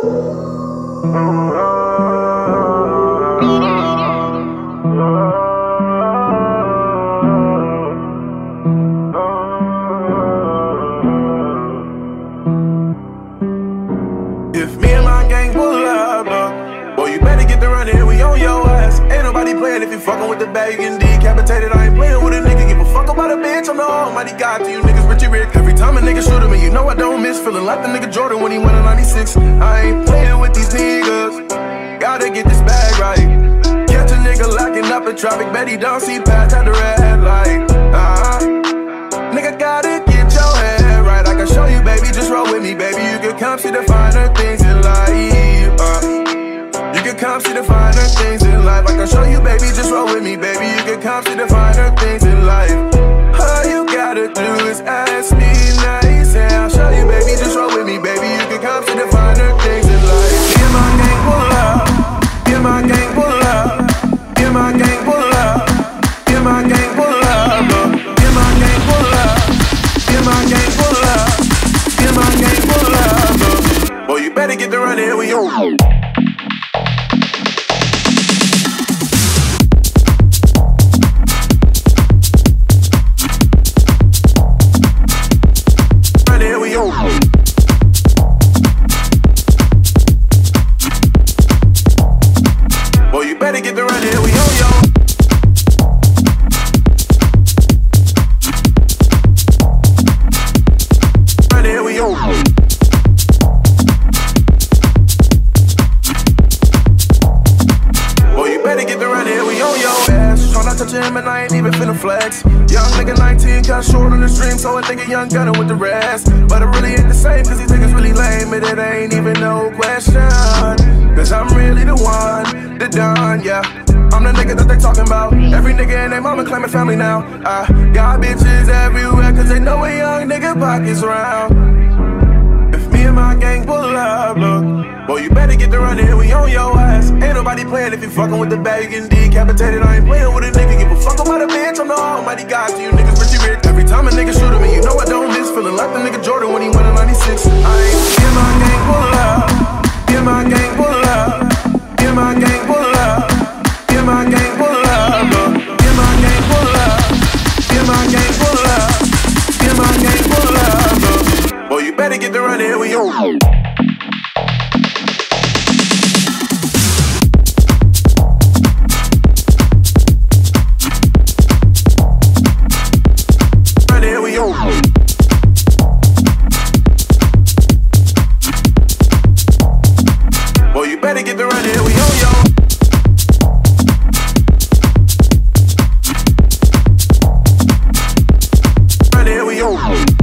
If me and my gang pull up, boy, you better get the running, we on your ass. Ain't nobody playing if you fucking with the bag, you getting decapitated. I ain't playing with a nigga, give a fuck about a bitch. I'm the almighty God to you niggas, Richie Rick. Every time a nigga shoot at me, you know I don't miss. Feeling like the nigga Jordan when he went in 96. I ain't playing with these niggas, gotta get this bag right. Catch a nigga locking up in traffic, bet he don't see past at the red light. Nigga gotta get your head right. I can show you, baby, just roll with me, baby. You can come see the finer things in life. You can come see the finer things in life. I can show you, baby, just roll with me, baby. You can come see the finer things in life. All you gotta do is ask me nice, and I'll show you, baby, just roll with me, baby. You can come see the finer things in life. Yeah, my gang pull up. Yeah, my gang pull up. Yeah, my gang pull up. Yeah, my gang pull up. Yeah, my gang pull up. Yeah, my gang pull up. Yeah, my gang pull up. Boy, you better get the running, we on. Boy, you better get the running, we on yo. Running, we on. Boy, you better get the running, we on yo. Tryna touch him and I ain't even finna flex. Young nigga 19, cut short on the stream, so I think a young gunner with the rest. But it really ain't the same, cause these niggas really lame, but it ain't even no question. Cause I'm really the one, the Don, yeah. I'm the nigga that they talking about. Every nigga and their mama claiming family now. I got bitches everywhere, cause they know a young nigga pockets round. If me and my gang pull up, look, boy, you better get the running, we on your ass. Ain't nobody playing if you fucking with the bag, you getting decapitated. I ain't playing with a nigga, give a fuck about a bitch. I'm the almighty God to you niggas, Richie Rick. Every time a nigga shoot at me, you know I don't miss. Feeling like the nigga Jordan when he went in 96. Yeah, my gang pull up. Yeah, my gang pull up. Yeah, my gang pull up. Yeah, my gang pull up. Yeah, my gang pull up. Yeah, my gang pull up. Yeah, my gang pull up. Boy, you better get the running, we on. Boy, you better get the running, we on yo. Running, we on.